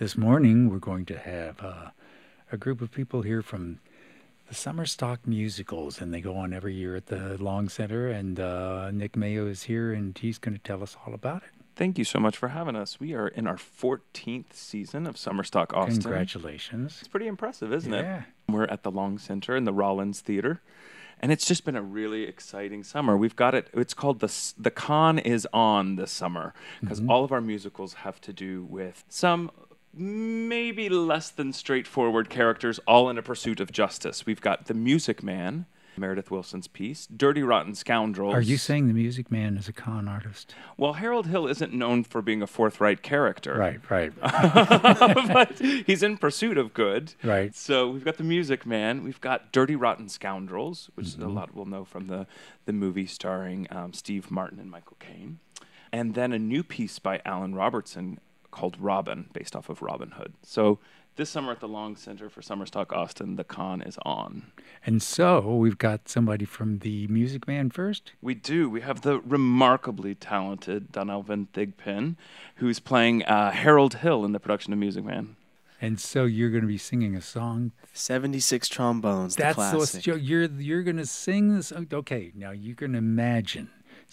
This morning, we're going to have a group of people here from the Summer Stock Musicals, and they go on every year at the Long Center. And Nick Mayo is here, and he's going to tell us all about it. Thank you so much for having us. We are in our 14th season of Summer Stock Austin. Congratulations. It's pretty impressive, isn't Yeah. it? We're at the Long Center in the Rollins Theater, and it's just been a really exciting summer. We've got it. It's called the Con is on this summer because all of our musicals have to do with some maybe less than straightforward characters, all in a pursuit of justice. We've got The Music Man, Meredith Willson's piece, Dirty Rotten Scoundrels. Are you saying the Music Man is a con artist? Well, Harold Hill isn't known for being a forthright character. Right. But he's in pursuit of good. Right. So we've got The Music Man. We've got Dirty Rotten Scoundrels, which a lot will know from the movie starring Steve Martin and Michael Caine. And then a new piece by Alan Robertson called Robin, based off of Robin Hood. So this summer at the Long Center for Summer Stock Austin, the con is on. And so we've got somebody from the Music Man first. We do. We have the remarkably talented Donalvin Thigpen, who's playing Harold Hill in the production of Music Man. And so you're going to be singing a song. 76 trombones, the That's classic. so you're going to sing this. Okay, now you can imagine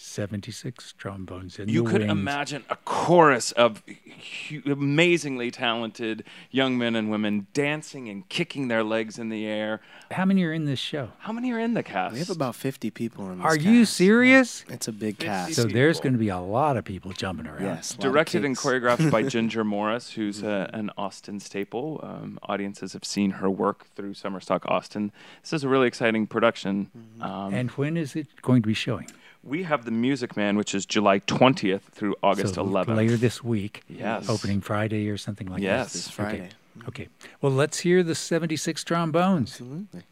76 trombones in You the could wings. imagine a chorus of amazingly talented young men and women dancing and kicking their legs in the air. How many are in this show? How many are in the cast? We have about 50 people in this Are you cast. serious? It's a big 50 cast. So there's people. going to be a lot of people jumping around. Yes. a lot of Directed and kicks. choreographed by Ginger Morris, who's an Austin staple. Audiences have seen her work through Summer Stock Austin. This is a really exciting production. And when is it going to be showing? We have The Music Man, which is July 20th through August So 11th. later this week. Yes. Opening Friday or something like Yes. that. This Friday. Okay. Well, let's hear the 76 trombones. Absolutely.